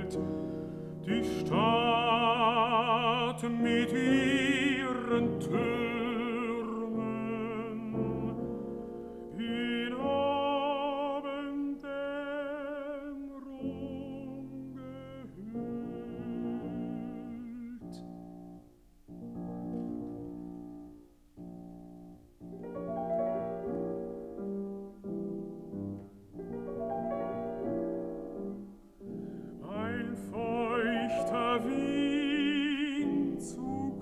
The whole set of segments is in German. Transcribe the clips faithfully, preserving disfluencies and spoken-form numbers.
die Stadt mit ihren Türmen in Abenddämmerung gehüllt. Ein feuchter Windzug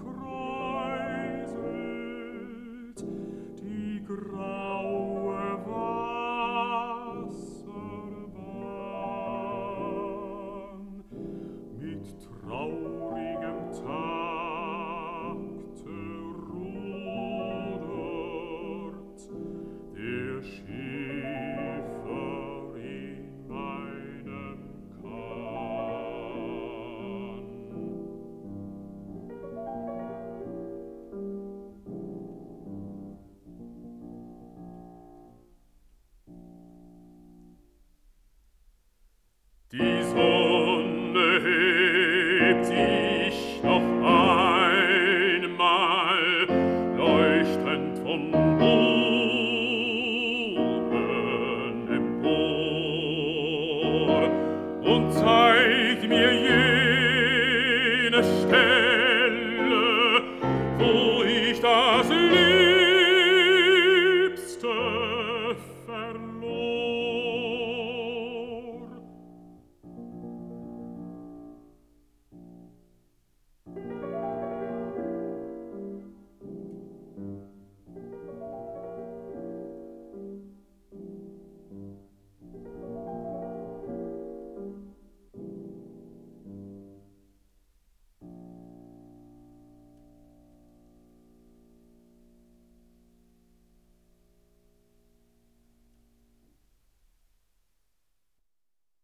kräuselt die graue Wasserbahn mit traurigem Takte rudert der Schiffer in meinem Kahn. Die Sonne hebt sich noch einmal leuchtend vom Boden empor und zeigt mir jene Stelle,